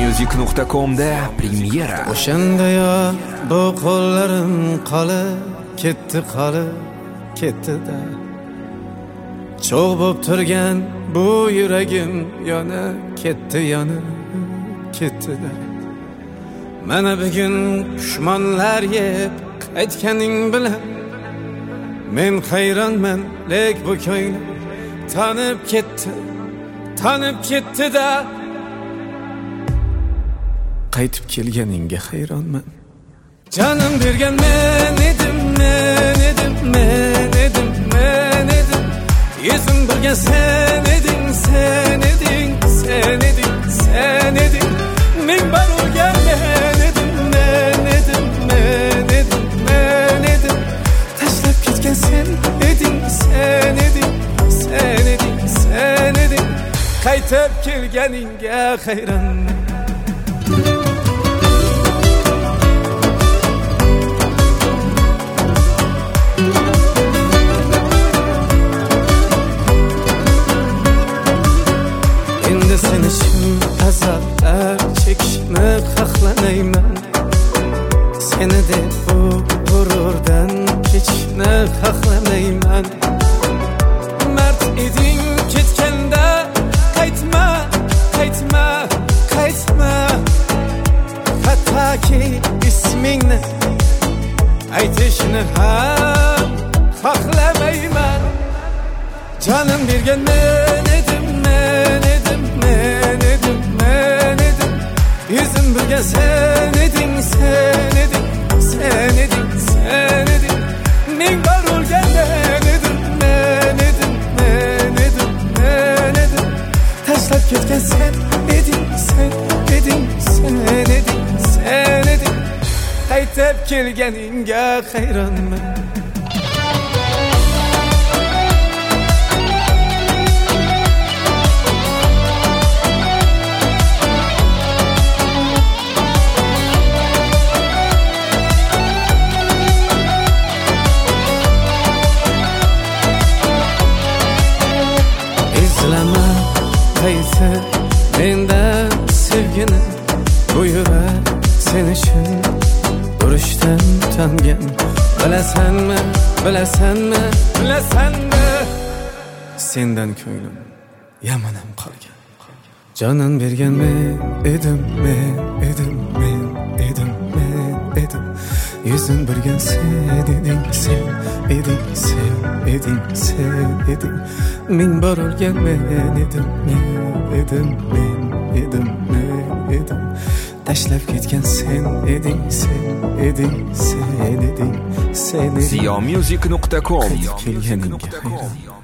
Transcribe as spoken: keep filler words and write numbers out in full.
music nuqta com da premyera. O'shanda yo bu qo'llarim qolib ketdi, qolib ketdi-da. Cho'g' bo'lib turgan bu yuragim yana ketdi, yana ketdi-da. Mana bugun pushmonlar yeb qaytganing bilan men hayronman, lek bu ko'nglim tanib ketdi, tanib ketdi-da. Qaytib kelganingga hayronman. Canım bergan men edim, men edim, men edim, men edim. Yuzim birga sen eding, sen eding, sen eding, sen eding. Men bar urgan men edim, men edim, men edim, men edim. Tashlab ketgan sen eding, sen eding, sen eding, sen eding. Qaytib kelganingga hayronman. Sen için azaplar çekişini xohlamayman. Seni de bu gururdan kechishni xohlamayman. Mard eding ketganda qaytma, qaytma, qaytma. Hattoki ismingni aytishni ham xohlamayman. Canım bergan men edim, men edim, men edim, men edim. Yuzim birga sen eding, sen eding, sen eding, sen eding. Men bar urgan men edim, men edim, men edim, men edim. Tashlab ketgan sen eding, sen eding, sen eding, sen eding. Qaytib kelganingga hayronman. Qaysi mendan sevgini bu yurak sen için duruştan utangan. Bilasanmi, bilasanmi, bilasanmi? Sendan ko'nglim yamanam qolgan. Jonim bergan men edim, men edim, men edim, men edim. Yuzim birgan sen eding, sen eding, sen eding, sen eding. Men bar urgan men edim, men edim, men edim, men edim. Tashlab ketgan sen eding, sen eding, sen eding, sen eding. ziyo music nuqta com kelganingga hayron.